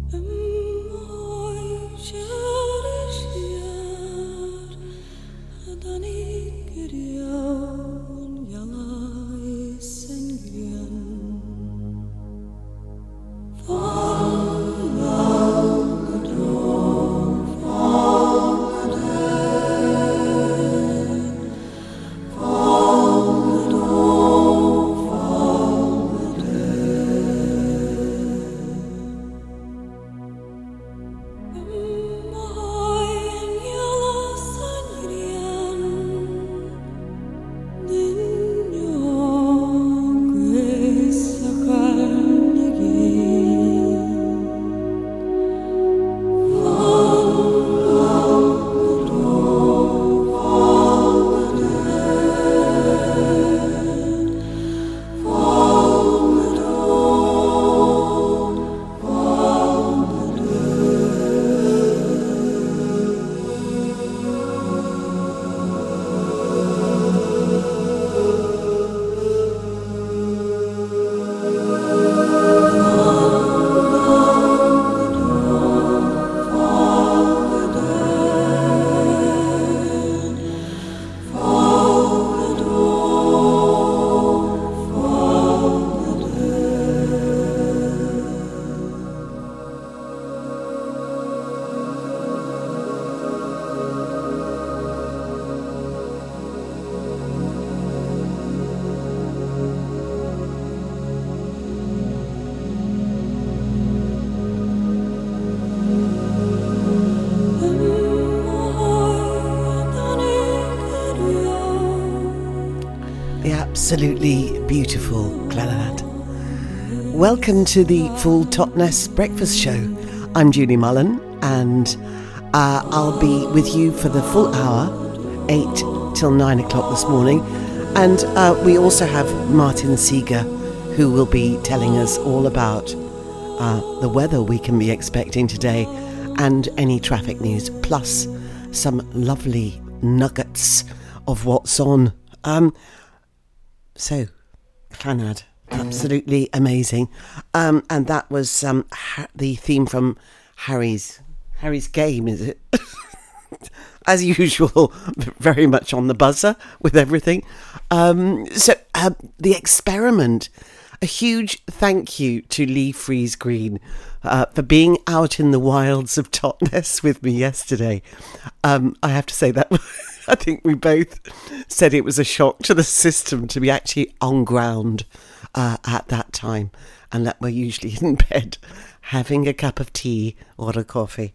Absolutely beautiful Clannad. Welcome to the Full Totnes Breakfast Show. I'm Julie Mullen, and I'll be with you for the full hour, 8 till 9 o'clock this morning. And we also have Martin Seeger, who will be telling us all about the weather we can be expecting today and any traffic news, plus some lovely nuggets of what's on. So, Clannad, absolutely amazing. And that was the theme from Harry's Game, is it? As usual, very much on the buzzer with everything. The Experiment. A huge thank you to Lee Freeze Green for being out in the wilds of Totnes with me yesterday. I have to say that I think we both said it was a shock to the system to be actually on ground at that time, and that we're usually in bed having a cup of tea or a coffee.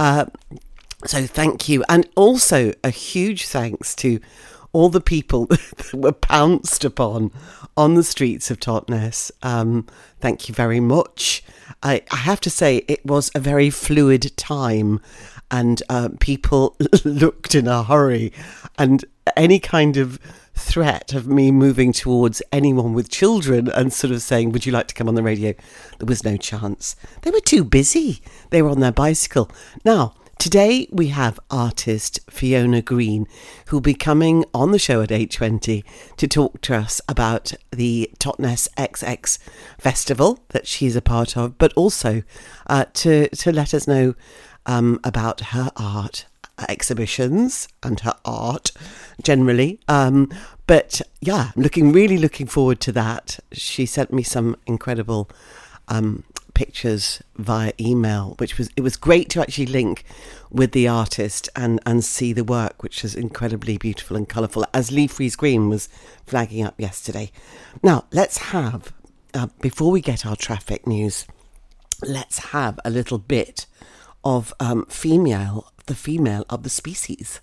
So thank you. And also a huge thanks to all the people that were pounced upon on the streets of Totnes. Thank you very much. I have to say it was a very fluid time, and people looked in a hurry, and any kind of threat of me moving towards anyone with children and sort of saying, would you like to come on the radio? There was no chance. They were too busy. They were on their bicycle. Now, today we have artist Fiona Green, who'll be coming on the show at 8:20 to talk to us about the Totnes XX Festival that she's a part of, but also to let us know about her art exhibitions and her art generally. But yeah, really looking forward to that. She sent me some incredible pictures via email, it was great to actually link with the artist and see the work, which is incredibly beautiful and colourful, as Lee Freeze Green was flagging up yesterday. Now, let's have, before we get our traffic news, let's have a little bit of the female of the species.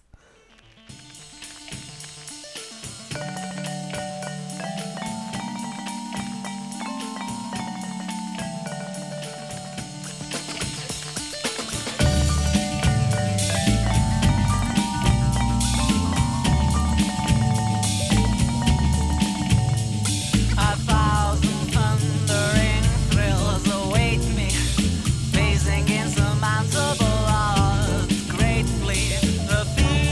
Facing insurmountable odds, gratefully the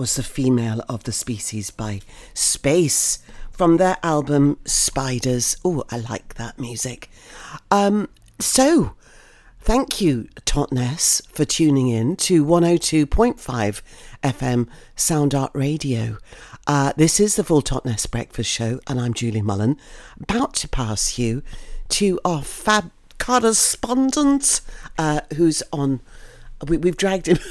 was The Female of the Species by Space from their album Spiders. Oh, I like that music. So, thank you, Totnes, for tuning in to 102.5 FM Sound Art Radio. This is the Full Totnes Breakfast Show, and I'm Julie Mullen, about to pass you to our fab correspondent, who's on. We've dragged him,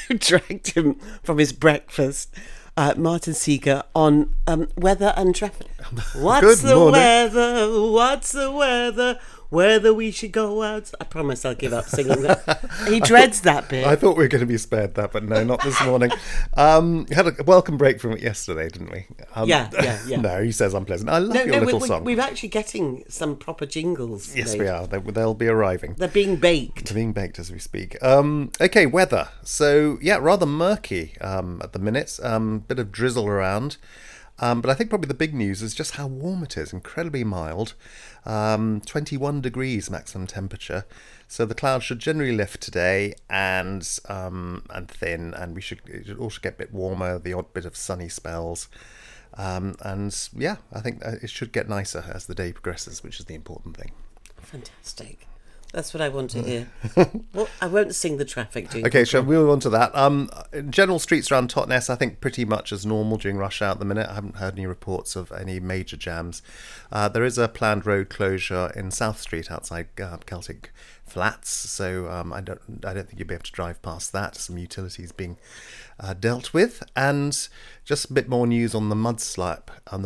from his breakfast. Martin Seeger on weather and traffic. What's the weather? What's the weather? Whether we should go out. I promise I'll give up singing that. He dreads that bit. I thought we were going to be spared that, but no, not this morning. Had a welcome break from it yesterday, didn't we? Yeah. No, he says unpleasant. I love your little song. We're actually getting some proper jingles. Yes, we are. They'll be arriving. They're being baked. They're being baked as we speak. Okay, weather. So, yeah, rather murky at the minute. Bit of drizzle around. But I think probably the big news is just how warm it is. Incredibly mild. 21 degrees maximum temperature. So the clouds should generally lift today and thin, and it all should get a bit warmer, the odd bit of sunny spells. And yeah, I think it should get nicer as the day progresses, which is the important thing. Fantastic. That's what I want to hear. Well, I won't sing the traffic jingle. Okay, shall we move on to that? General streets around Totnes, I think pretty much as normal during rush hour at the minute. I haven't heard any reports of any major jams. There is a planned road closure in South Street outside Celtic Flats, so I don't think you'll be able to drive past that. Some utilities being dealt with, and just a bit more news on the slide.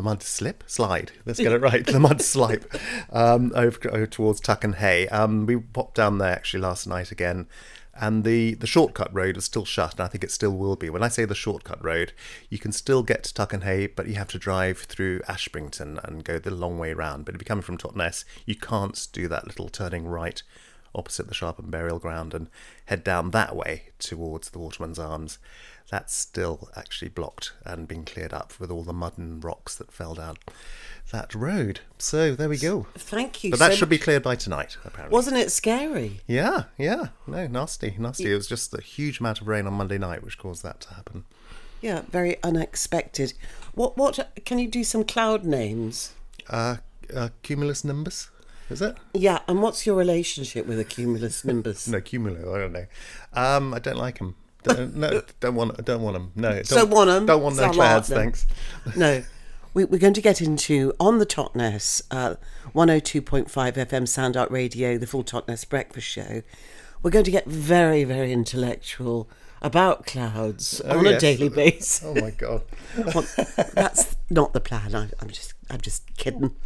Let's get it right. The mud slide over towards Tucken Hay. We popped down there actually last night again, and the shortcut road is still shut, and I think it still will be. When I say the shortcut road, you can still get to Tucken Hay, but you have to drive through Ashbrington and go the long way round. But if you're coming from Totnes, you can't do that little turning right opposite the Sharpen Burial Ground and head down that way towards the Waterman's Arms. That's still actually blocked and being cleared up with all the mud and rocks that fell down that road. So there we go. Thank you. But that should be cleared by tonight, apparently. Wasn't it scary? Yeah. No, nasty. It was just a huge amount of rain on Monday night which caused that to happen. Yeah, very unexpected. What can you do some cloud names? Cumulus nimbus. Is it? Yeah, and what's your relationship with a cumulus nimbus? No, cumulo, I don't know. I don't like them. Don't want them. No, don't want them. Don't want no clouds, thanks. No, we're going to get into on the Totnes 102.5 FM Sound Art Radio, the Full Totnes Breakfast Show. We're going to get very, very intellectual about clouds on a daily basis. Oh my God, well, that's not the plan. I'm just kidding.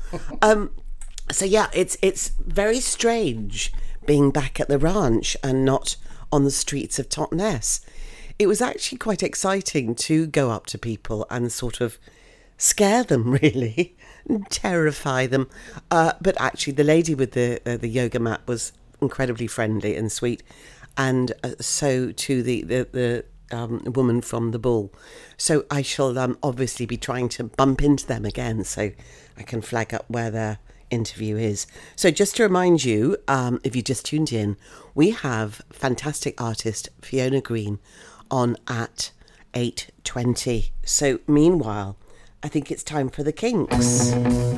So yeah, it's very strange being back at the ranch and not on the streets of Totnes. It was actually quite exciting to go up to people and sort of scare them, really, and terrify them. But actually, the lady with the yoga mat was incredibly friendly and sweet, and so too the woman from the Bull. So I shall obviously be trying to bump into them again, so I can flag up where they're interview is. So just to remind you, if you just tuned in, we have fantastic artist Fiona Green on at 8:20. So meanwhile, I think it's time for the Kinks.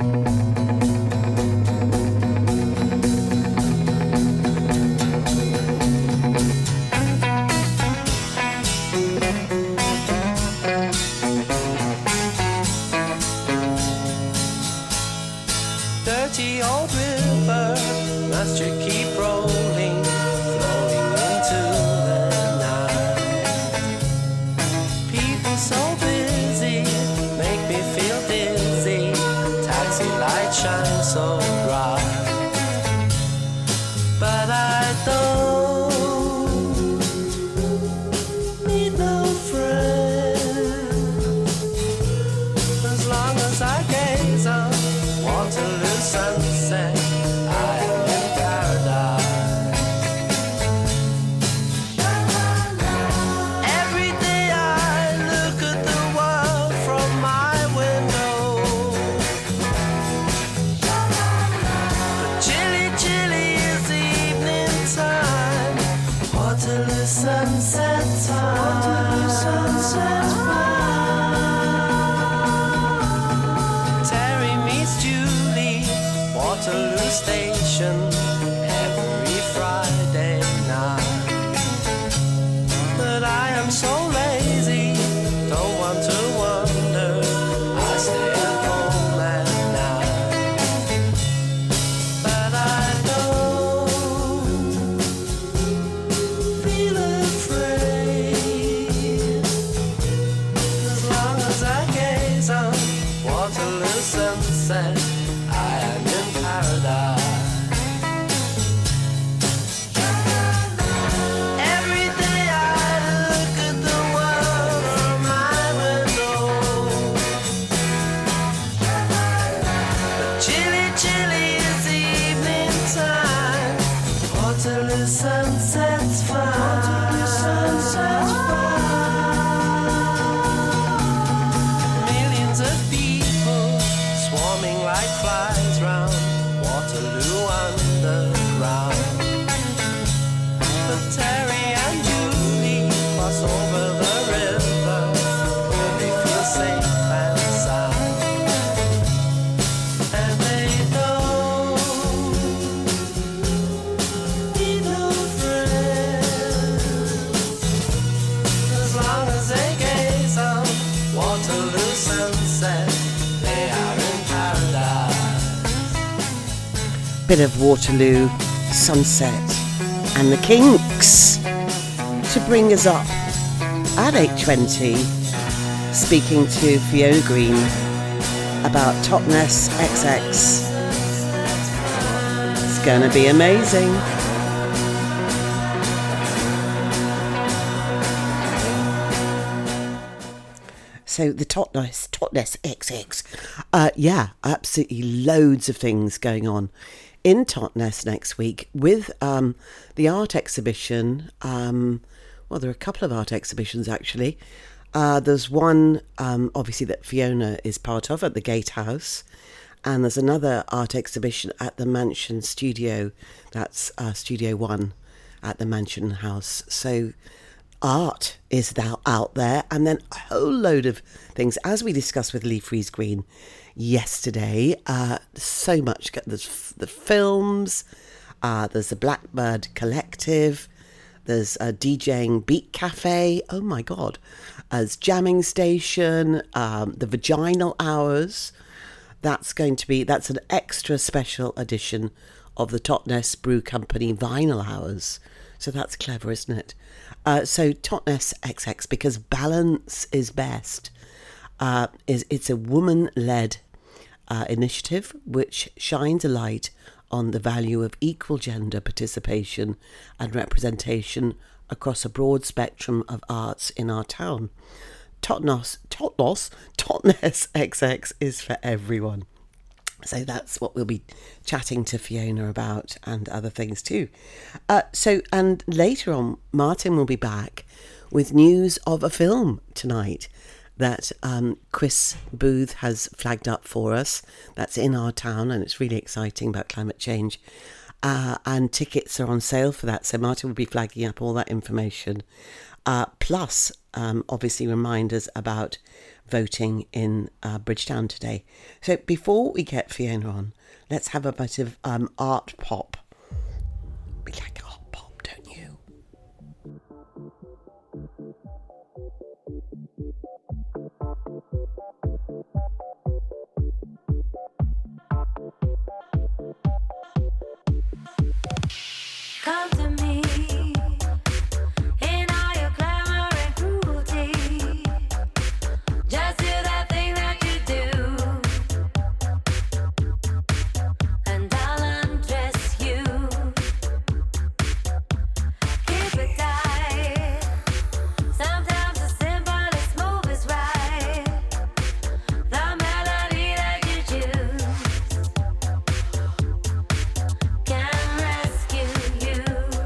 Dirty old river, must you keep rolling, flowing into the night. People so busy, make me feel dizzy, taxi light shine. station every Friday night. But I am so lazy, don't want to wander. I stay at home at night. But I don't feel afraid as long as I gaze on Waterloo sunset. I am in paradise. Every day I look at the world from my window. But chilly, chilly is the evening time. Waterloo sunset's fine. Millions of people swarming like flies round Waterloo Underground. But Terry and Julie cross over the river where they feel safe and sound. And they don't need no friends as long as they gaze on Waterloo sunset. They are in paradise. Bit of Waterloo sunset and the Kinks to bring us up at 8:20, speaking to Fiona Green about Totnes XX. It's gonna be amazing. So the Totnes XX. Yeah, absolutely loads of things going on in Totnes next week with the art exhibition. Well, there are a couple of art exhibitions actually. There's one, obviously, that Fiona is part of at the Gatehouse. And there's another art exhibition at the Mansion Studio. That's Studio 1 at the Mansion House. So art is now out there, and then a whole load of things, as we discussed with Lee Fries Green yesterday. So much. There's the films, there's the Blackbird Collective, there's a DJing Beat Cafe, oh my god, there's Jamming Station, the Vaginal Hours. That's an extra special edition of the Totnes Brew Company Vinyl Hours. So that's clever, isn't it? So Totnes XX, because balance is best, it's a woman-led initiative which shines a light on the value of equal gender participation and representation across a broad spectrum of arts in our town. Totnes XX is for everyone. So that's what we'll be chatting to Fiona about, and other things too. And later on, Martin will be back with news of a film tonight that Chris Booth has flagged up for us. That's in our town, and it's really exciting about climate change. And tickets are on sale for that. So Martin will be flagging up all that information. Plus, obviously, reminders about voting in Bridgetown today. So before we get Fiona on, let's have a bit of art pop. We like art pop, don't you? Come to me in all your glamour and cruelty. Just do that thing that you do, and I'll undress you. Keep it tight. Sometimes the simplest move is right. The melody that you choose can rescue you.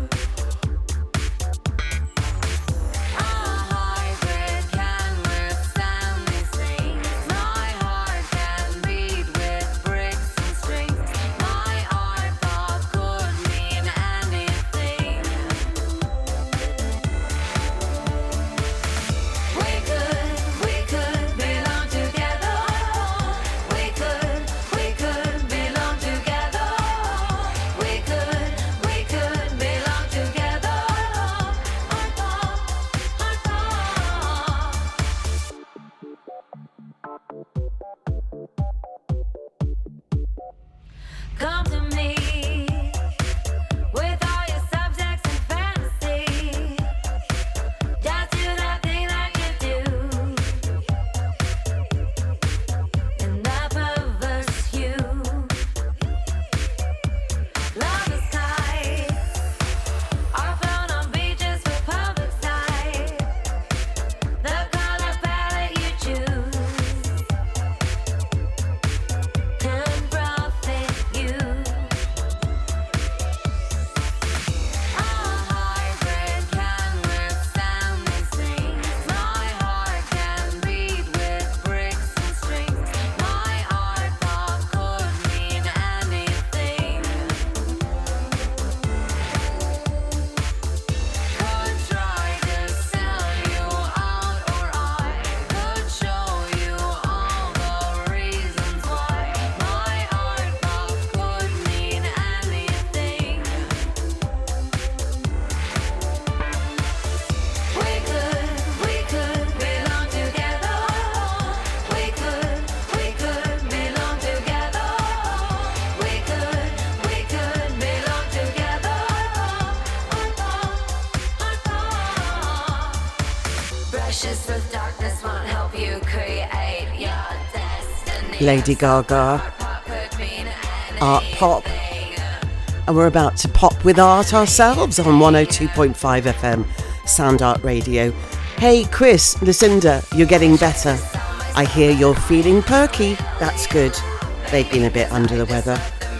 Lady Gaga, Art Pop. And we're about to pop with art ourselves on 102.5 FM Sound Art Radio. Hey Chris, Lucinda, you're getting better. I hear you're feeling perky. That's good. They've been a bit under the weather.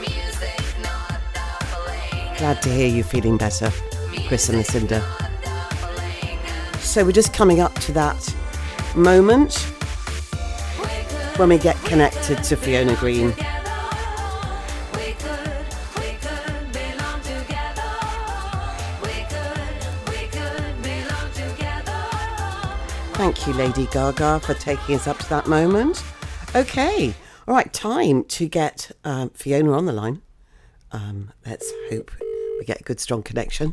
Glad to hear you feeling better, Chris and Lucinda. So we're just coming up to that moment when we get connected to Fiona Green. Thank you, Lady Gaga, for taking us up to that moment. Okay, all right, time to get Fiona on the line. Let's hope we get a good, strong connection.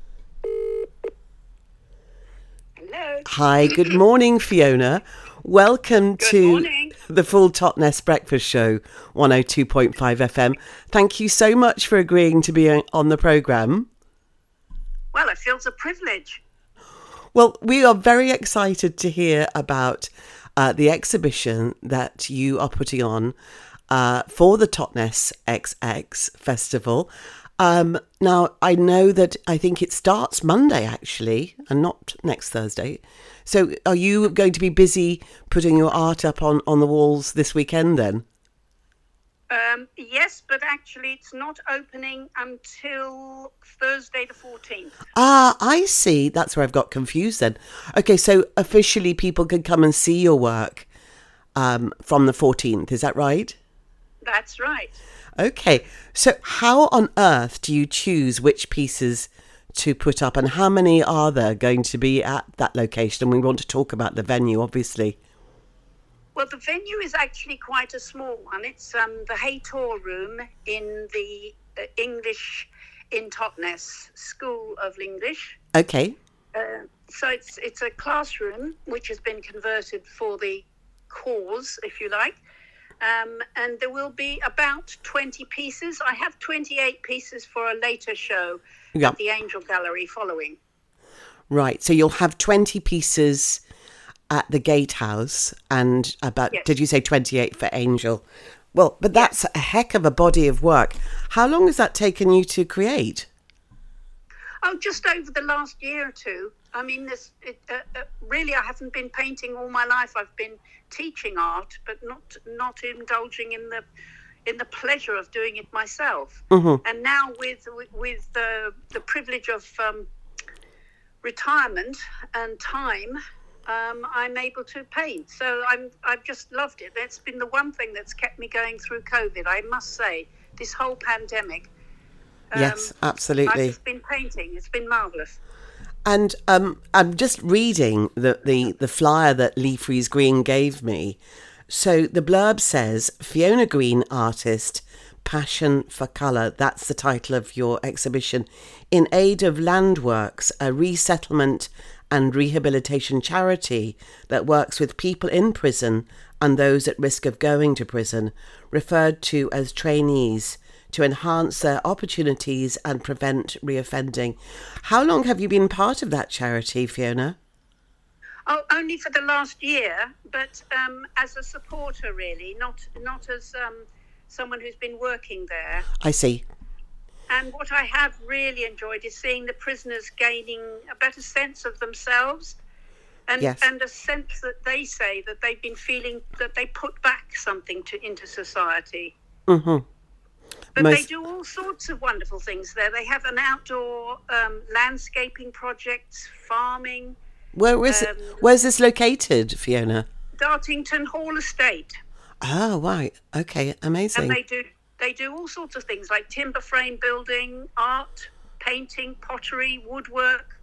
Hello. Hi, good morning, Fiona. Welcome to morning. the Full Totnes Breakfast Show, 102.5 FM. Thank you so much for agreeing to be on the programme. Well, it feels a privilege. Well, we are very excited to hear about the exhibition that you are putting on for the Totnes XX Festival. Now, I know that I think it starts Monday, actually, and not next Thursday. So are you going to be busy putting your art up on the walls this weekend then? Yes, but actually it's not opening until Thursday the 14th. Ah, I see. That's where I've got confused then. Okay, so officially people can come and see your work from the 14th. Is that right? That's right. Okay, so how on earth do you choose which pieces to put up, and how many are there going to be at that location? And we want to talk about the venue, obviously. Well, the venue is actually quite a small one. It's the Haytor Room in the English in Totnes School of English. Okay. So it's a classroom which has been converted for the cause, if you like. And there will be about 20 pieces. I have 28 pieces for a later show Yeah. at the Angel Gallery following. Right, so you'll have 20 pieces at the Gatehouse and about, Yes. did you say 28 for Angel? Well, but that's a heck of a body of work. How long has that taken you to create? Oh, just over the last year or two. I mean, really, I haven't been painting all my life. I've been teaching art, but not indulging in the pleasure of doing it myself. Mm-hmm. And now with the privilege of retirement and time, I'm able to paint. So I've just loved it. It's been the one thing that's kept me going through COVID. I must say, this whole pandemic. Yes, I've absolutely. just been painting. It's been marvellous. And I'm just reading the flyer that Lee Freeze Green gave me. So the blurb says, Fiona Green, artist, passion for colour. That's the title of your exhibition. In aid of Landworks, a resettlement and rehabilitation charity that works with people in prison and those at risk of going to prison, referred to as trainees, to enhance their opportunities and prevent reoffending. How long have you been part of that charity, Fiona? Oh, only for the last year, but as a supporter, really, not as someone who's been working there. I see. And what I have really enjoyed is seeing the prisoners gaining a better sense of themselves and, Yes. and a sense that they say that they've been feeling that they put back something into society. Mm-hmm. But they do all sorts of wonderful things there. They have an outdoor landscaping projects, farming. Where's this located, Fiona? Dartington Hall Estate. Oh, right. Okay, amazing. And they do all sorts of things like timber frame building, art, painting, pottery, woodwork.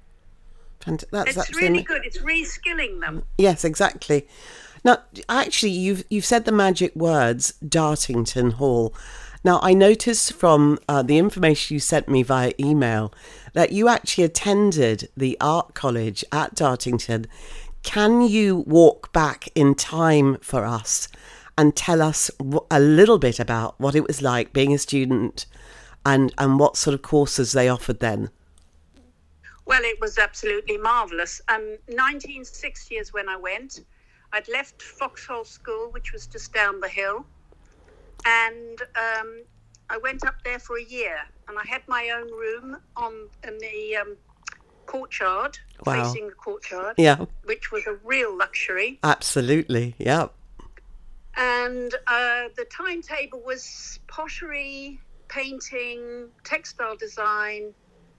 That's It's really good. It's reskilling them. Yes, exactly. Now, actually, you've said the magic words, Dartington Hall. Now, I noticed from the information you sent me via email that you actually attended the art college at Dartington. Can you walk back in time for us and tell us a little bit about what it was like being a student and what sort of courses they offered then? Well, it was absolutely marvellous. 1960 is when I went. I'd left Foxhole School, which was just down the hill, and I went up there for a year, and I had my own room in the courtyard, Wow. facing the courtyard, Yeah, which was a real luxury. absolutely. Yeah. And the timetable was pottery, painting, textile design,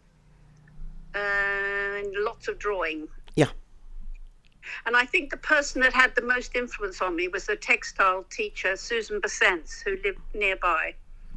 and lots of drawing. Yeah. And I think the person that had the most influence on me was the textile teacher, Susan Besence, who lived nearby.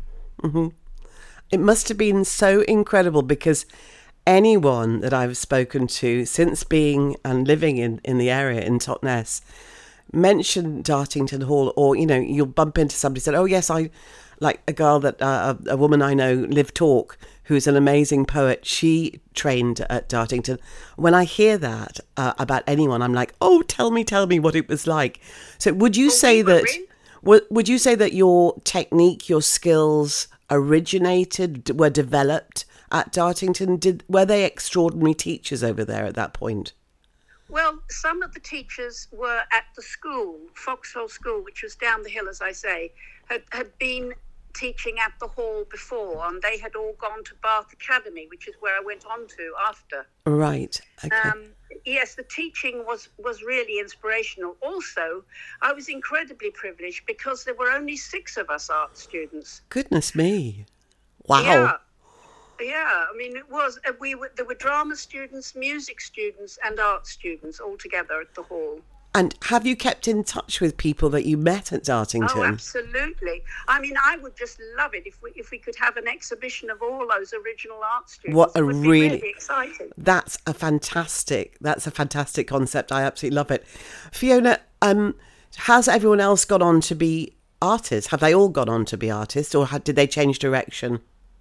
It must have been so incredible because anyone that I've spoken to since being and living in the area in Totnes mentioned Dartington Hall, or, you know, you'll bump into somebody who said, oh, yes, I like a girl that, a woman I know, Liv Talk, who's an amazing poet. She trained at Dartington. When I hear that about anyone, I'm like, oh, tell me what it was like. So would you say we were that... Would you say that your technique, your skills were developed at Dartington? Were they extraordinary teachers over there at that point? Well, some of the teachers were at the school, Foxhole School, which was down the hill, as I say, had been teaching at the hall before, and they had all gone to Bath Academy, which is where I went on to after. Right. Okay. Yes, the teaching was really inspirational. Also, I was incredibly privileged because there were only 6 of us art students. Goodness me. Wow. Yeah. I mean, it was. There were drama students, music students, and art students all together at the hall. And have you kept in touch with people that you met at Dartington? Oh, absolutely. I mean, I would just love it if we could have an exhibition of all those original art students. What a It would be really exciting. That's a fantastic concept. I absolutely love it. Fiona, has everyone else gone on to be artists? Have they all gone on to be artists, or did they change direction?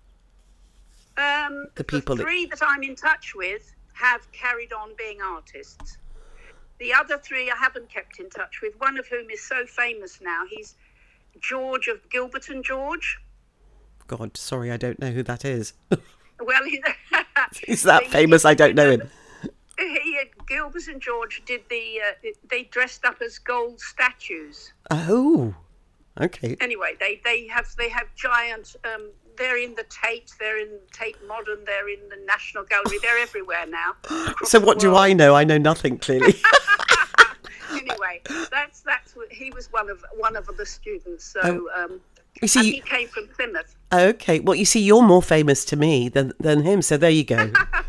The people that- 3 that I'm in touch with have carried on being artists. The other 3 I haven't kept in touch with, one of whom is so famous now. He's George of Gilbert and George. God, sorry, I don't know who that is. Well, He's that famous, I don't know him. Gilbert and George did they dressed up as gold statues. Oh, okay. Anyway, they have giant. They're in the Tate. They're in Tate Modern. They're in the National Gallery. They're everywhere now. So what do I know? I know nothing, clearly. Anyway, that's he was one of the students. So You and see, he came from Plymouth. okay. Well, you see, you're more famous to me than him. So there you go.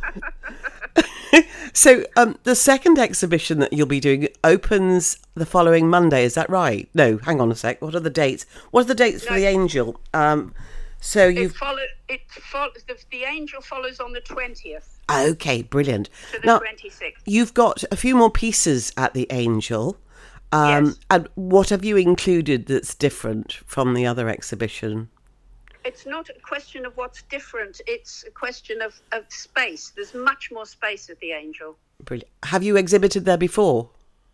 So the second exhibition that you'll be doing opens the following Monday. Is that right? No, hang on a sec. What are the dates? What are the dates for the Angel? So you've... The Angel follows on the 20th Okay, brilliant. to the Now, 26th. you've got a few more pieces at the Angel. Yes. And what have you included that's different from the other exhibition? It's not a question of what's different. It's a question of space. There's much more space at the Angel. Brilliant. Have you exhibited there before?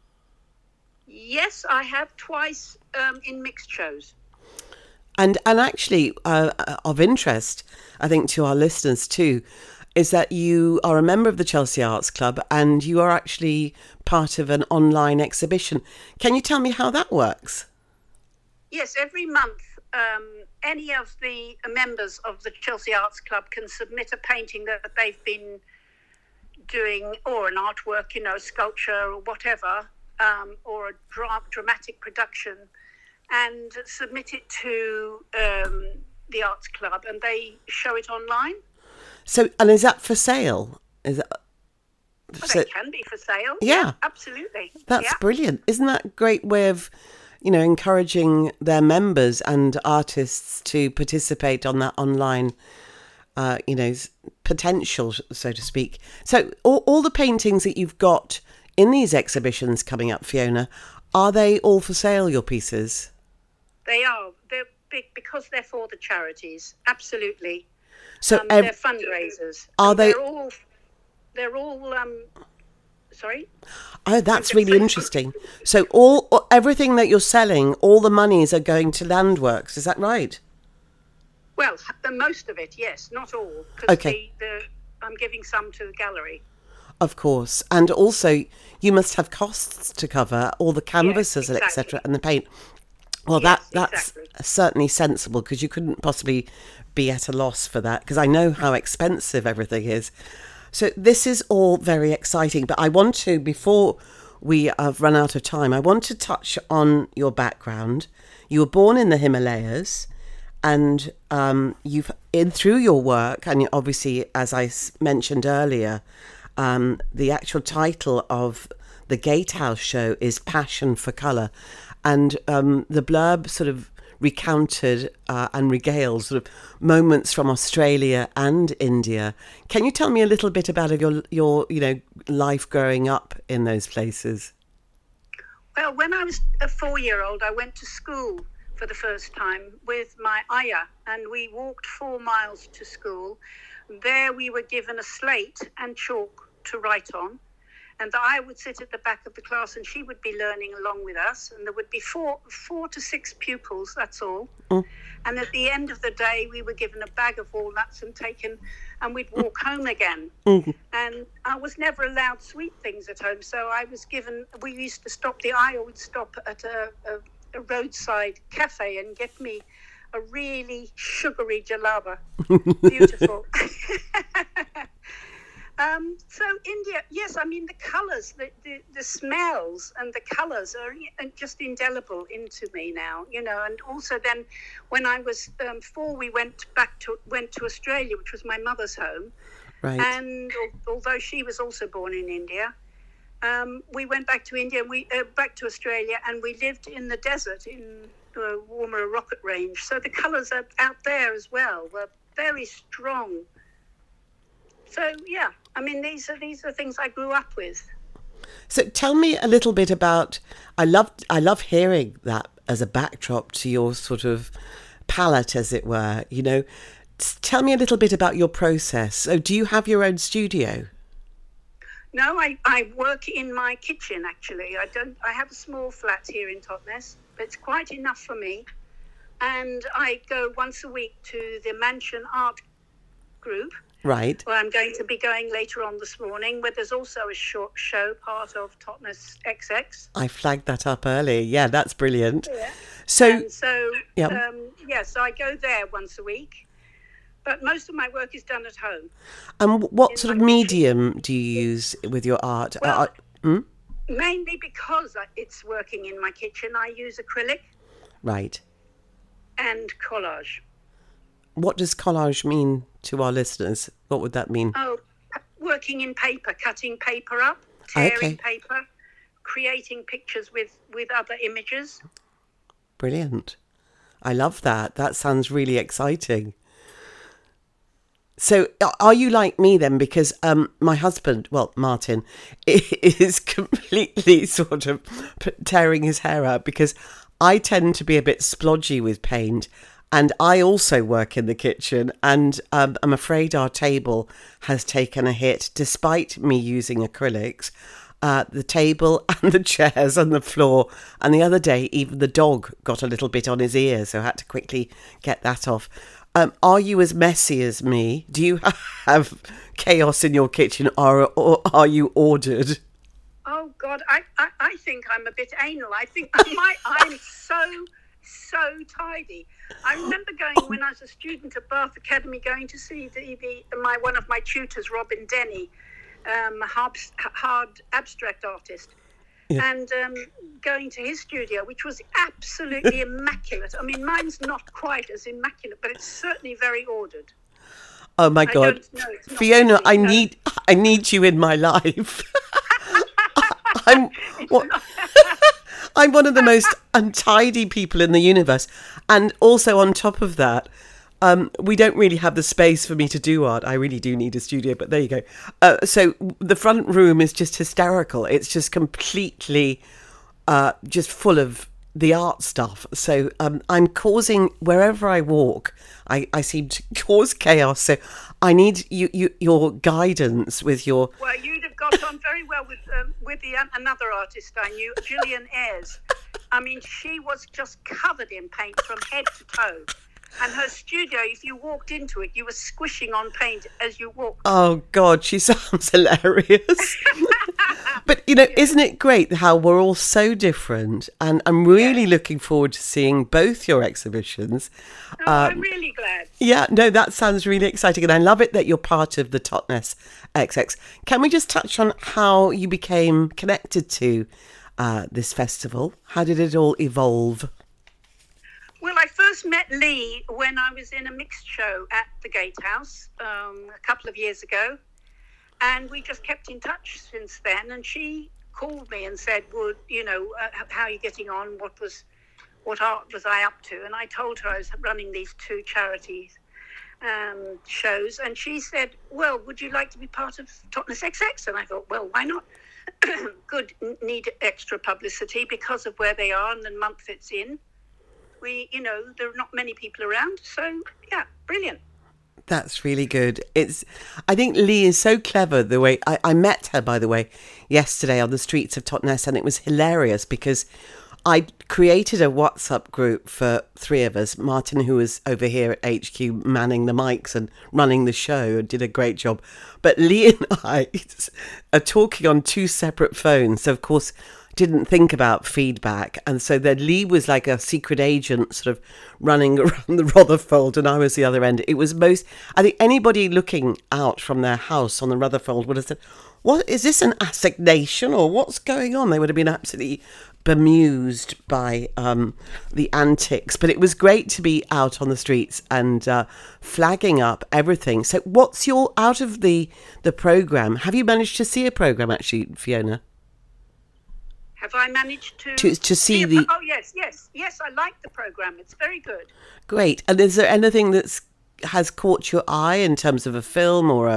Yes, I have twice in mixed shows. And actually, of interest, I think, to our listeners too, is that you are a member of the Chelsea Arts Club and you are actually part of an online exhibition. Can you tell me how that works? Yes, every month, any of the members of the Chelsea Arts Club can submit a painting that they've been doing, or an artwork, a sculpture or whatever, or a dramatic production, and submit it to the Arts Club, and they show it online. So, and is that for sale? Is that? Well, they can be for sale. Yeah. Absolutely. That's Yeah. brilliant. Isn't that a great way of, encouraging their members and artists to participate on that online, potential, so to speak. So all the paintings that you've got in these exhibitions coming up, Fiona, are they all for sale, your pieces? They are. They're big because they're for the charities. Absolutely. So They're fundraisers. Are And they- They're all. Sorry. Oh, that's really interesting. So everything that you're selling, all the monies are going to Landworks. Is that right? Well, the most of it, yes, not all. 'Cause Okay. I'm giving some to the gallery. Of course. And also, you must have costs to cover, all the canvases, exactly. etc., and the paint. Well, Yes, that's exactly. certainly sensible, because you couldn't possibly be at a loss for that, because I know how expensive everything is. So this is all very exciting. But I want to, before we have run out of time, I want to touch on your background. You were born in the Himalayas, and you've, through your work, and obviously, as I mentioned earlier, the actual title of the Gatehouse show is Passion for Colour. And the blurb sort of recounted and regaled sort of moments from Australia and India. Can you tell me a little bit about your life growing up in those places? Well, when I was a 4-year-old, I went to school for the first time with my ayah, and we walked 4 miles to school. There we were given a slate and chalk to write on, and I would sit at the back of the class, and she would be learning along with us, and there would be four to six pupils, that's all. And at the end of the day, we were given a bag of walnuts and we'd walk home again. And I was never allowed sweet things at home, so we used to stop, the ayah would stop at a roadside cafe and get me a really sugary jalaba. Beautiful. So India, yes, I mean, the colours, the smells and the colours are just indelible into me now, and also then when I was 4, we went to Australia, which was my mother's home. Right. And although she was also born in India, we went back to India, and back to Australia, and we lived in the desert in the Woomera Rocket Range. So the colours are out there as well were very strong. So yeah, I mean, these are things I grew up with. So tell me a little bit about. I love hearing that as a backdrop to your sort of palette, as it were. Tell me a little bit about your process. So do you have your own studio? No, I work in my kitchen, actually. I have a small flat here in Totnes, but it's quite enough for me. And I go once a week to the Mansion Art Group. Right. Well, I'm going to be going later on this morning, where there's also a short show, part of Totnes XX. I flagged that up early. Yeah, that's brilliant. Yeah. So So I go there once a week. But most of my work is done at home. And what sort of medium do you use with your art? Well, mainly because it's working in my kitchen, I use acrylic. Right. And collage. What does collage mean to our listeners? What would that mean? Oh, working in paper, cutting paper up, tearing paper, creating pictures with other images. Brilliant. I love that. That sounds really exciting. So are you like me then? Because my husband, well, Martin, is completely sort of tearing his hair out, because I tend to be a bit splodgy with paint, and I also work in the kitchen, and I'm afraid our table has taken a hit despite me using acrylics. The table and the chairs and the floor, and the other day even the dog got a little bit on his ear, so I had to quickly get that off. Are you as messy as me? Do you have chaos in your kitchen, or are you ordered? Oh God, I think I'm a bit anal. I think I'm so tidy. I remember going when I was a student at Bath Academy, going to see one of my tutors, Robin Denny, hard abstract artist. Yeah. And going to his studio, which was absolutely immaculate. I mean, mine's not quite as immaculate, but it's certainly very ordered. Oh my God, Fiona, I need you in my life. I'm one of the most untidy people in the universe, and also on top of that, we don't really have the space for me to do art. I really do need a studio, but there you go. So the front room is just hysterical. It's just completely just full of the art stuff. So I'm causing, wherever I walk, I seem to cause chaos. So I need your guidance with your... Well, you'd have got on very well with another artist I knew, Gillian Ayres. I mean, she was just covered in paint from head to toe. And her studio, if you walked into it, you were squishing on paint as you walked. Oh, God, she sounds hilarious. But, you know, isn't it great how we're all so different? And I'm really looking forward to seeing both your exhibitions. Oh, I'm really glad. Yeah, no, that sounds really exciting. And I love it that you're part of the Totnes XX. Can we just touch on how you became connected to this festival? How did it all evolve? Well, I first met Lee when I was in a mixed show at the Gatehouse a couple of years ago. And we just kept in touch since then. And she called me and said, well, you know, how are you getting on? What art was I up to? And I told her I was running these 2 charity shows. And she said, well, would you like to be part of Totnes XX? And I thought, well, why not? Good, need extra publicity because of where they are and the month it's in. You know, there are not many people around. So, yeah, brilliant. That's really good. I think Lee is so clever. The way I met her, by the way, yesterday on the streets of Totnes, and it was hilarious because I created a WhatsApp group for 3 of us. Martin, who was over here at HQ manning the mics and running the show, and did a great job. But Lee and I are talking on 2 separate phones. So, of course, didn't think about feedback, and so then Lee was like a secret agent sort of running around the Rutherford, and I was the other end. It was I think anybody looking out from their house on the Rutherford would have said, what is this, an assignation or what's going on? They would have been absolutely bemused by the antics. But it was great to be out on the streets and flagging up everything. So what's your, out of the programme, have you managed to see a programme actually, Fiona? Have I managed to see the... Oh, yes. I like the programme. It's very good. Great. And is there anything has caught your eye in terms of a film or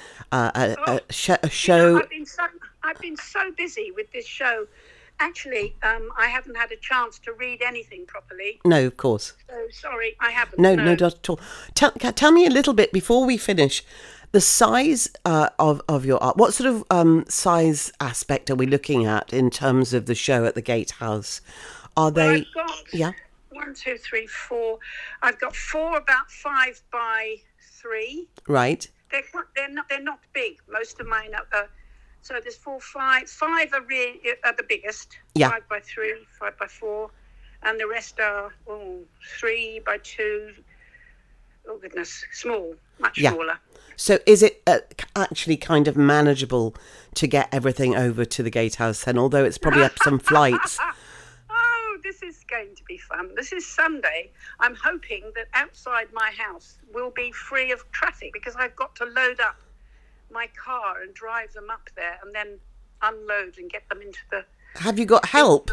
a show? You know, I've been so busy with this show. Actually, I haven't had a chance to read anything properly. No, of course. So sorry, I haven't. No, not at all. Tell me a little bit before we finish. The size of your art, what sort of size aspect are we looking at in terms of the show at the Gatehouse? Are they... Well, I've got 1, 2, 3, 4. I've got 4 about 5 by 3. Right. They're not big. Most of mine are... so there's 4, 5. 5 are the biggest. Yeah. 5 by 3, 5 by 4. And the rest are 3 by 2. Oh, goodness. Small. Much smaller. So is it actually kind of manageable to get everything over to the Gatehouse then, although it's probably up some flights? Oh, this is going to be fun. This is Sunday. I'm hoping that outside my house will be free of traffic because I've got to load up my car and drive them up there and then unload and get them into the... Have you got help?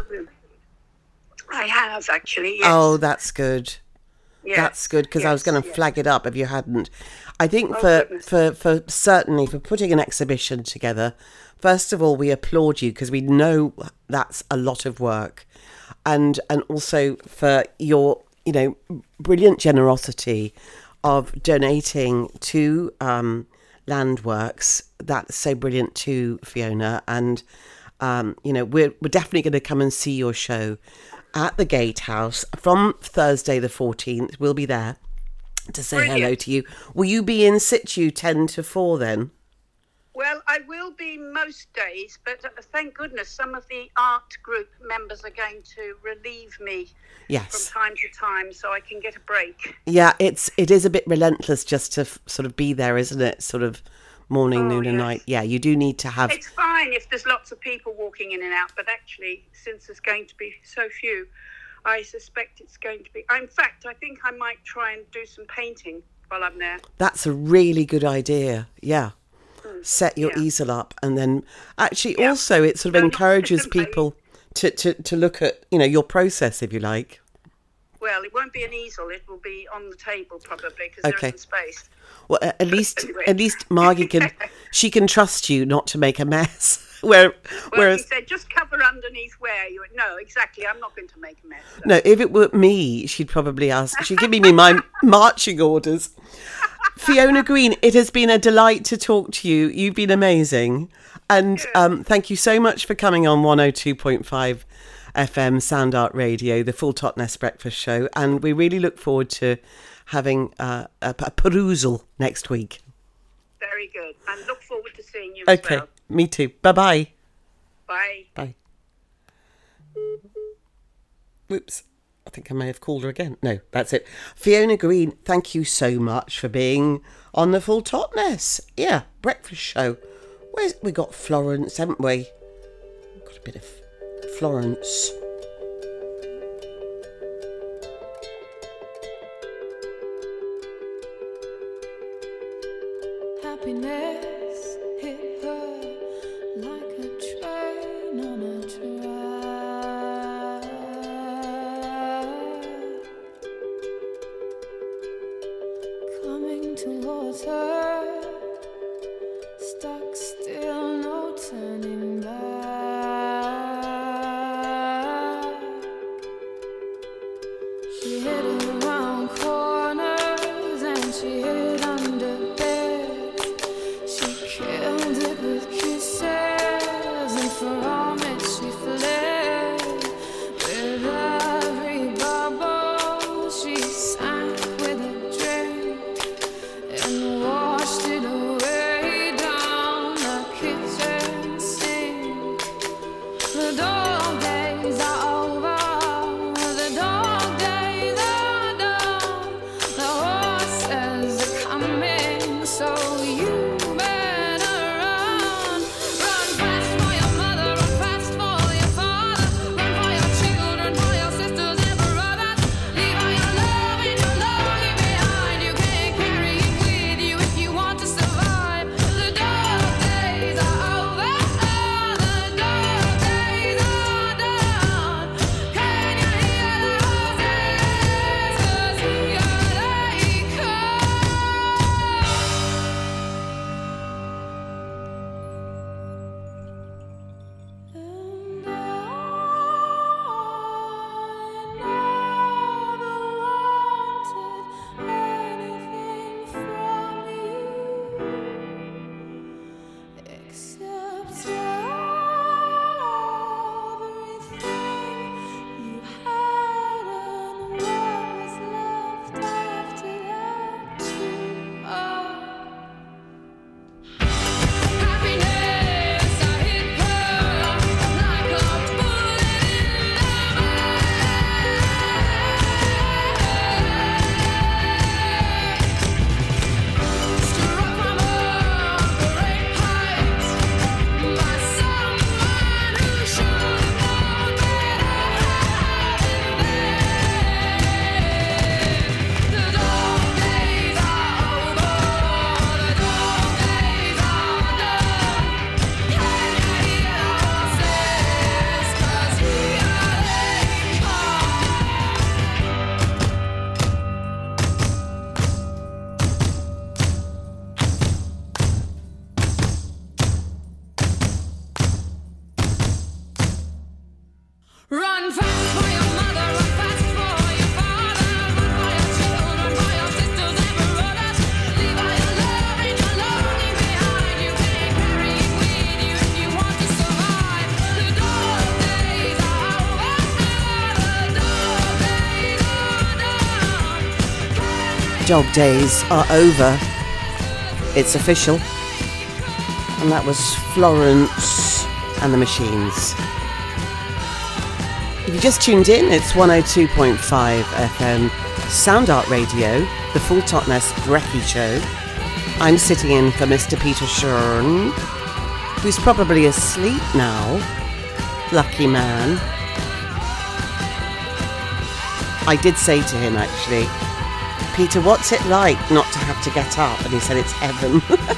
I have, actually, yes. Oh, that's good. Yes, that's good, because I was going to flag it up if you hadn't. I think for certainly for putting an exhibition together, first of all, we applaud you because we know that's a lot of work, and also for your, you know, brilliant generosity of donating to Landworks. That's so brilliant too, Fiona. And you know, we're definitely going to come and see your show at the Gatehouse from Thursday the 14th. We'll be there to say hello to you. Will you be in situ 10 to 4 then? Well, I will be most days, but thank goodness some of the art group members are going to relieve me from time to time so I can get a break. Yeah, it is a bit relentless just to sort of be there, isn't it? Sort of morning, noon and night. Yeah, you do need to have... It's fine if there's lots of people walking in and out, but actually, since there's going to be so few, I suspect it's going to be... In fact, I think I might try and do some painting while I'm there. That's a really good idea, yeah. Set your easel up, and then actually also it sort of encourages people to look at, you know, your process, if you like. Well, it won't be an easel, it will be on the table probably, because there isn't space. Well, at least Margie can trust you not to make a mess. Whereas she said, just cover underneath where you... No, exactly, I'm not going to make a mess. So. No, if it were me, she'd probably ask... She'd give me my marching orders. Fiona Green, it has been a delight to talk to you. You've been amazing. And thank you so much for coming on 102.5 FM Sound Art Radio, the Full Totnes Breakfast Show, and we really look forward to having a perusal next week. Very good. And look forward to seeing you as Okay, well. me too. Bye-bye. Bye. Bye. Whoops. I think I may have called her again. No, that's it. Fiona Green, thank you so much for being on the Full Totnes. Yeah, breakfast show. We got Florence, haven't we? Got a bit of Florence. Happiness hit her like a train on a track, coming towards her, stuck still, no turning back. She hid around corners and she hid under beds. She killed it with kisses, and from it she fled. With every bubble she sank with a drink and washed it away down the kitchen sink. The dog days are over, the dog days are done. The horses are coming, so you better run. Run fast for your mother, run fast for your father, run for your children, for your sisters and brothers. Leave all your love and your longing behind. You can't carry it with you if you want to survive. The dog days are over, the dog days are done. Can you hear the horses? 'Cause here they come. And I never wanted anything from you except everything you had and what was left after that too. Happiness, I hit her like a bullet in the struck from a great height by someone who should have known better. The dog days are over, the dog days are done. Can you hear the horses? 'Cause here they come. Run fast for your mother, run fast for your father, run for your children, for your sisters and brothers. Leave all your love and your longing behind. You can't carry it with you if you want to survive. The dog days are over, the dog days are done. Dog days are over. It's official. And that was Florence and the Machines. If you just tuned in, it's 102.5 FM Sound Art Radio, the Full Totnes Brekkie Show. I'm sitting in for Mr. Peter Shern, who's probably asleep now. Lucky man. I did say to him, actually, Peter, what's it like not to have to get up? And he said, it's heaven.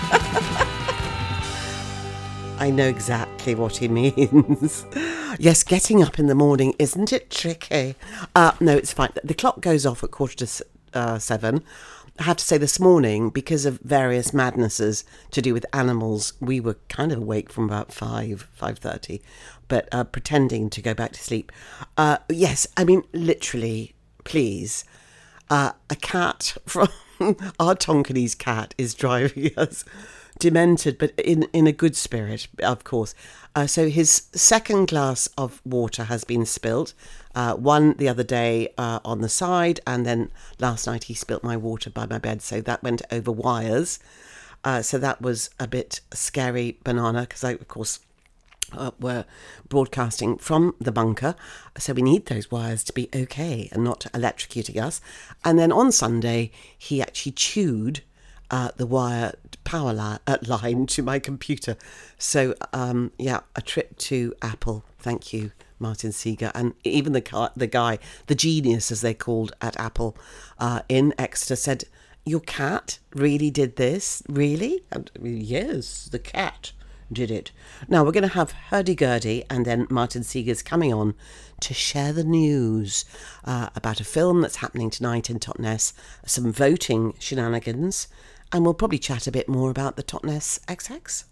I know exactly what he means. Yes, getting up in the morning, isn't it tricky? No, it's fine. The clock goes off at 7:15. I have to say this morning, because of various madnesses to do with animals, we were kind of awake from about 5:30, but pretending to go back to sleep. Yes, I mean, literally, please. A cat from our Tonkinese cat is driving us demented, but in a good spirit, of course. So his second glass of water has been spilt. One the other day on the side, and then last night he spilt my water by my bed. So that went over wires. So that was a bit scary, Banana, because I, of course, were broadcasting from the bunker. So we need those wires to be okay and not electrocuting us. And then on Sunday, he actually chewed the wire power line to my computer. So, a trip to Apple. Thank you, Martin Seeger. And even the guy, the genius, as they called at Apple in Exeter, said, "Your cat really did this? Really?" And, yes, the cat did it. Now we're going to have hurdy-gurdy, and then Martin Seeger's coming on to share the news about a film that's happening tonight in Totnes, some voting shenanigans, and we'll probably chat a bit more about the Totnes XX.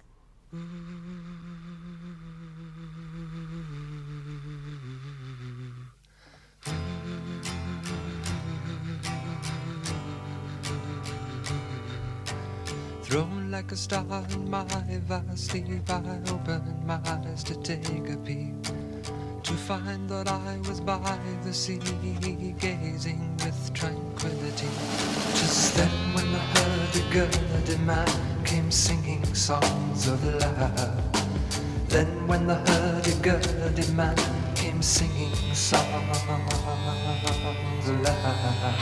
Thrown like a star in my vast sleep, I opened my eyes to take a peep, to find that I was by the sea, gazing with tranquility. Just then when the hurdy-gurdy man came singing songs of love, then when the hurdy-gurdy man came singing songs of love.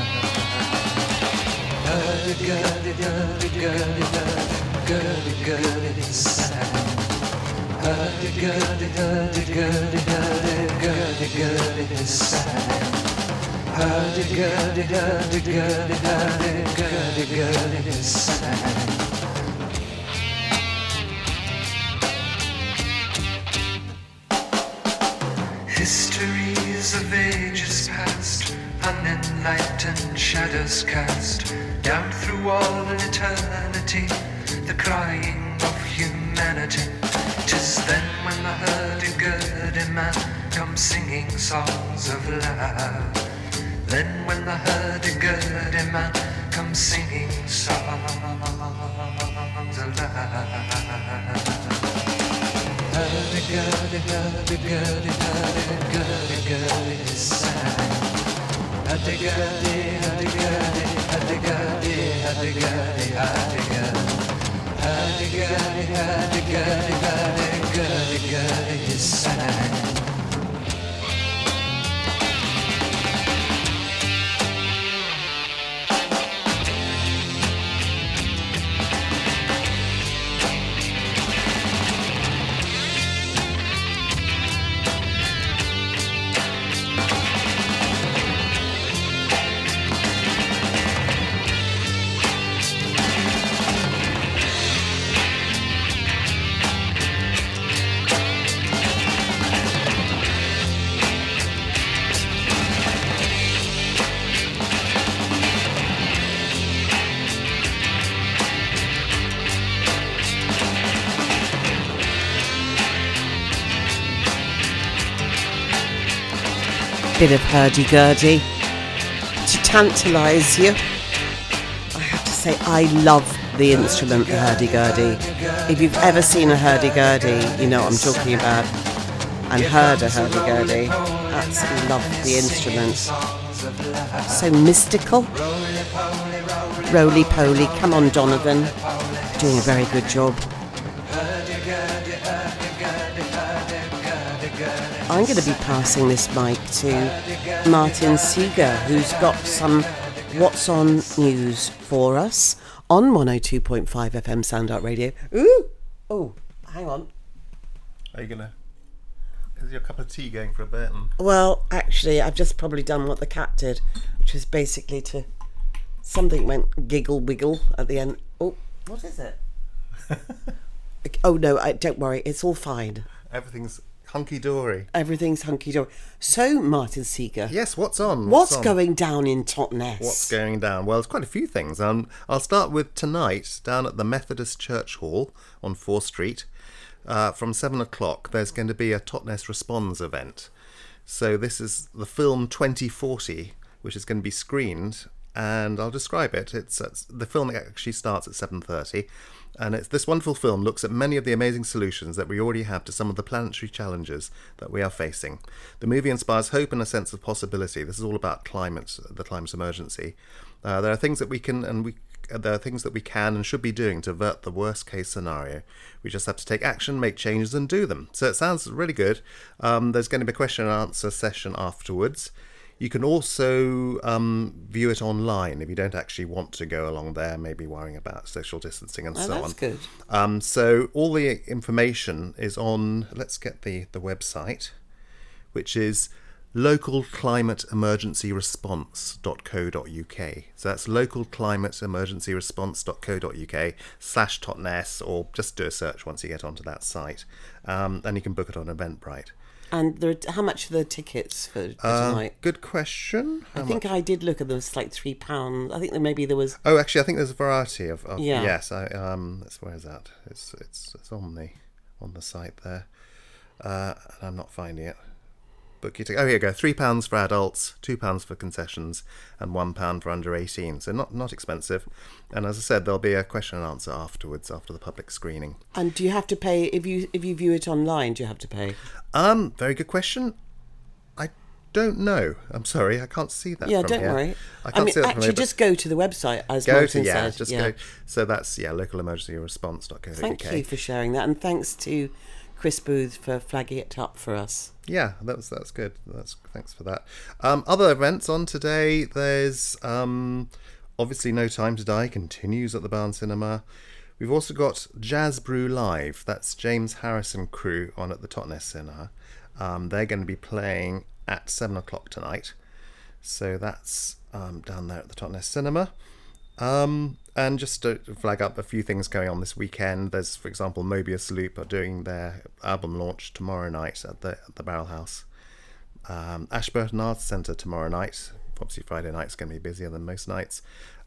Hurdy-gurdy, hurdy-gurdy, hurdy-gurdy, sang. Hurdy-gurdy, hurdy-gurdy, hurdy-gurdy, sang. Hurdy-gurdy, hurdy-gurdy, hurdy-gurdy, sang. Histories of ages past, unenlightened shadows cast down through all eternity, the crying of humanity. 'Tis then when the hurdy-gurdy man comes singing songs of love. Then when the hurdy-gurdy man comes singing songs of love. Hurdy-gurdy, hurdy-gurdy, hurdy-gurdy, sang. Hurdy-gurdy, hurdy-gurdy, hurdy-gurdy, hurdy-gurdy, hurdy-gurdy. Hurdy-gurdy, hurdy-gurdy, hurdy-gurdy, sang. Bit of hurdy-gurdy to tantalise you. I have to say, I love the instrument, the hurdy-gurdy. If you've ever seen a hurdy-gurdy, you know what I'm talking about, and heard a hurdy-gurdy. Absolutely love the instrument. So mystical. Roly-poly. Come on, Donovan. Doing a very good job. I'm going to be passing this mic to Martin Seeger, who's got some What's On news for us on 102.5 FM Sound Art Radio. Ooh! Oh, hang on. Are you going to... Is your cup of tea going for a bit? Well, actually, I've just probably done what the cat did, which was basically to... Something went giggle-wiggle at the end. Oh, what is it? Oh, no, don't worry. It's all fine. Everything's hunky-dory. Everything's hunky-dory. So, Martin Seeger. Yes, what's on? What's going down in Totnes? What's going down? Well, there's quite a few things. I'll start with tonight, down at the Methodist Church Hall on 4th Street. From 7 o'clock, there's going to be a Totnes Responds event. So this is the film 2040, which is going to be screened and I'll describe it. It's the film actually starts at 7:30, and this wonderful film looks at many of the amazing solutions that we already have to some of the planetary challenges that we are facing. The movie inspires hope and a sense of possibility. This is all about the climate emergency. There are things that we can and should be doing to avert the worst case scenario. We just have to take action, make changes, and do them. So it sounds really good. There's going to be a question and answer session afterwards. You can also view it online if you don't actually want to go along there, maybe worrying about social distancing and so on. That's good. So all the information is on, let's get the website, which is localclimateemergencyresponse.co.uk. So that's localclimateemergencyresponse.co.uk/Totnes, or just do a search once you get onto that site. And you can book it on Eventbrite. And how much are the tickets for tonight? Good question. I think I did look at them. It's like £3. I think there was. Oh, actually, I think there's a variety of yeah. Yes, where is that? It's on the site there. And I'm not finding it. Book your ticket. Oh, here you go. £3 for adults, £2 for concessions, and £1 for under 18. So not expensive. And as I said, there'll be a question and answer afterwards, after the public screening. And do you have to pay if you view it online? Do you have to pay? Very good question. I don't know. I'm sorry, I can't see that. Yeah, from don't here. worry. I can't see that from here, but just go to the website as Martin said. Go. So that's localemergencyresponse.co.uk. Thank you for sharing that, and thanks to Chris Booth for flagging it up for us. Yeah, that's good. Thanks for that. Other events on today. There's obviously No Time to Die continues at the Barn Cinema. We've also got Jazz Brew Live. That's James Harrison crew on at the Totnes Cinema. They're going to be playing at 7:00 tonight. So that's down there at the Totnes Cinema. And just to flag up a few things going on this weekend, there's, for example, Mobius Loop are doing their album launch tomorrow night at the Barrel House. Ashburton Arts Centre tomorrow night. Obviously Friday night's going to be busier than most nights.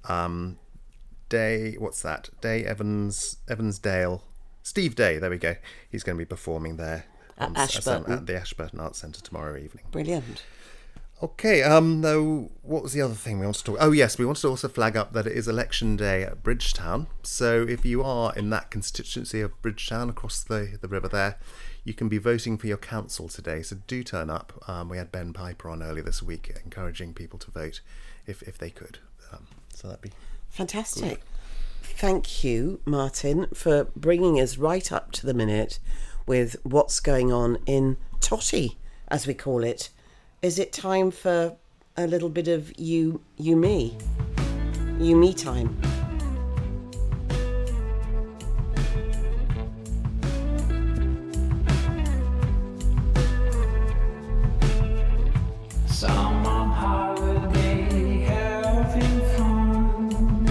Day Evansdale, Steve Day, there we go. He's going to be performing there at the Ashburton Arts Centre tomorrow evening. Brilliant. Okay, what was the other thing we wanted to talk? Oh yes, we wanted to also flag up that it is election day at Bridgetown. So if you are in that constituency of Bridgetown across the river there, you can be voting for your council today. So do turn up. We had Ben Piper on earlier this week encouraging people to vote if they could. So that'd be fantastic. Good. Thank you, Martin, for bringing us right up to the minute with what's going on in Totty, as we call it. Is it time for a little bit of you me time? Summer holiday, having fun.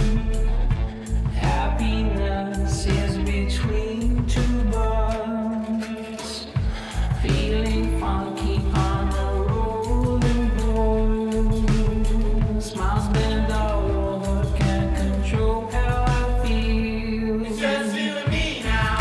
Happiness is between two buds, feeling funky on the rolling road. Smiles bend all over, can't control how I feel. It's just you and me now.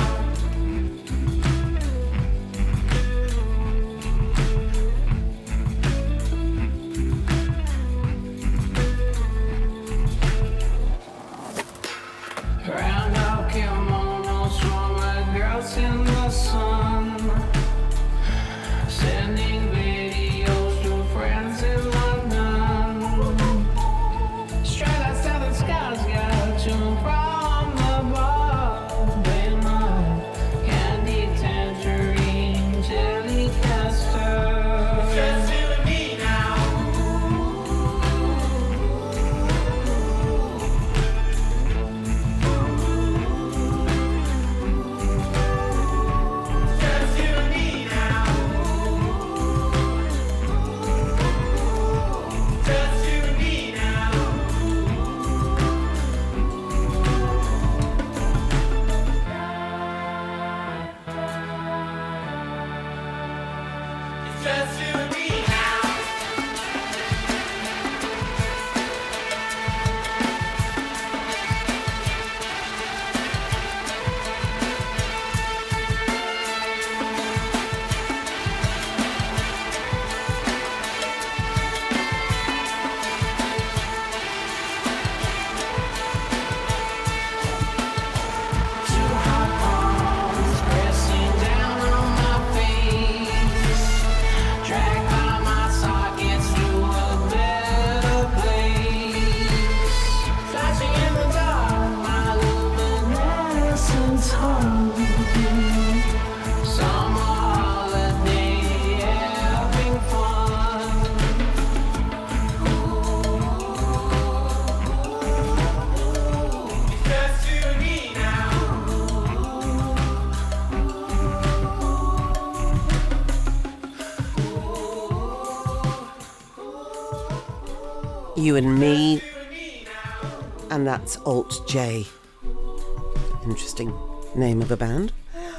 You and Me, and that's Alt J. Interesting name of a band.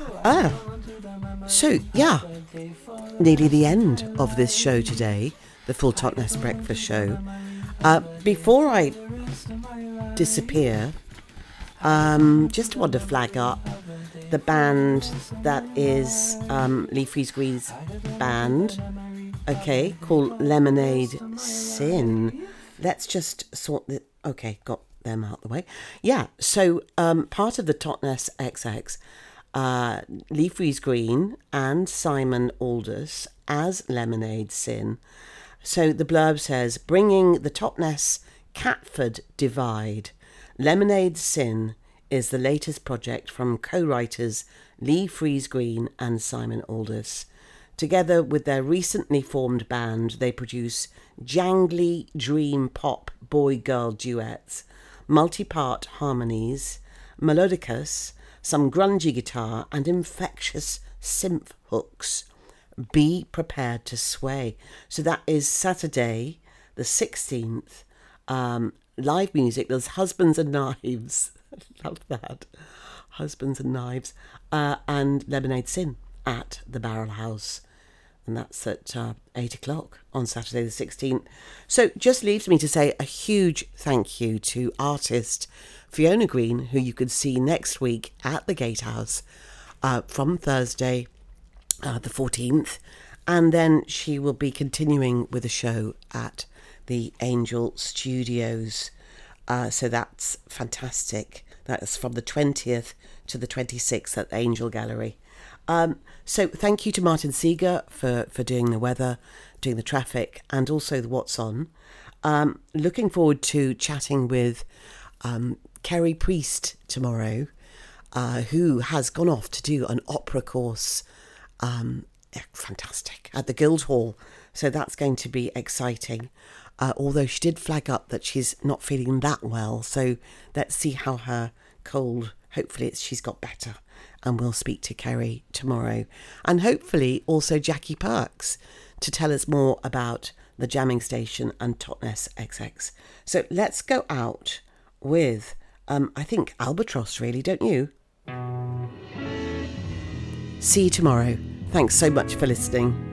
So yeah, nearly the end of this show today, the Full Totnes Breakfast Show. Before I disappear, just want to flag up the band that is Lee Freeze Green's band, okay, called Lemonade Sin. Let's just sort the... Okay, got them out the way. Yeah, so part of the Totnes XX, Lee Freeze Green and Simon Aldous as Lemonade Sin. So the blurb says, bringing the Totnes Catford divide. Lemonade Sin is the latest project from co-writers Lee Freeze Green and Simon Aldous. Together with their recently formed band, they produce jangly dream pop boy-girl duets, multi-part harmonies, melodicas, some grungy guitar and infectious synth hooks. Be prepared to sway. So that is Saturday the 16th. Live music. There's Husbands and Knives. Love that. Husbands and Knives. And Lemonade Sin at the Barrel House. And that's at 8 o'clock on Saturday the 16th. So just leaves me to say a huge thank you to artist Fiona Green, who you could see next week at the Gatehouse from Thursday the 14th. And then she will be continuing with a show at the Angel Studios. So that's fantastic. That's from the 20th to the 26th at Angel Gallery. So thank you to Martin Seeger for doing the weather, doing the traffic, and also the What's On. Looking forward to chatting with Kerry Priest tomorrow, who has gone off to do an opera course, fantastic, at the Guildhall. So that's going to be exciting. Although she did flag up that she's not feeling that well. So let's see how her cold, hopefully she's got better. And we'll speak to Kerry tomorrow. And hopefully also Jackie Perks to tell us more about the Jamming Station and Totnes XX. So let's go out with, I think, Albatross, really, don't you? See you tomorrow. Thanks so much for listening.